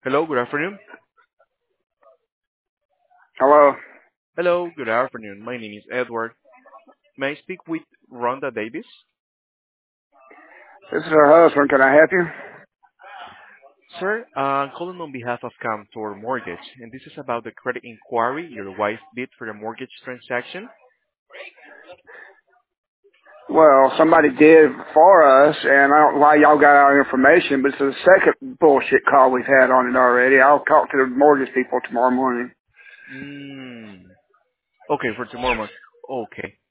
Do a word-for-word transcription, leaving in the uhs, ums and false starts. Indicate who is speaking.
Speaker 1: Hello, good afternoon.
Speaker 2: Hello.
Speaker 1: Hello, good afternoon. My name is Edward. May I speak with Rhonda Davis?
Speaker 2: This is her husband. Can I help you?
Speaker 1: Sir, uh, I'm calling on behalf of Camtor Mortgage, and this is about the credit inquiry your wife did for the mortgage transaction.
Speaker 2: Well, somebody did for us, and I don't know why y'all got our information, but it's the second bullshit call we've had on it already. I'll talk to the mortgage people tomorrow morning.
Speaker 1: Mm. Okay, for tomorrow morning. Okay.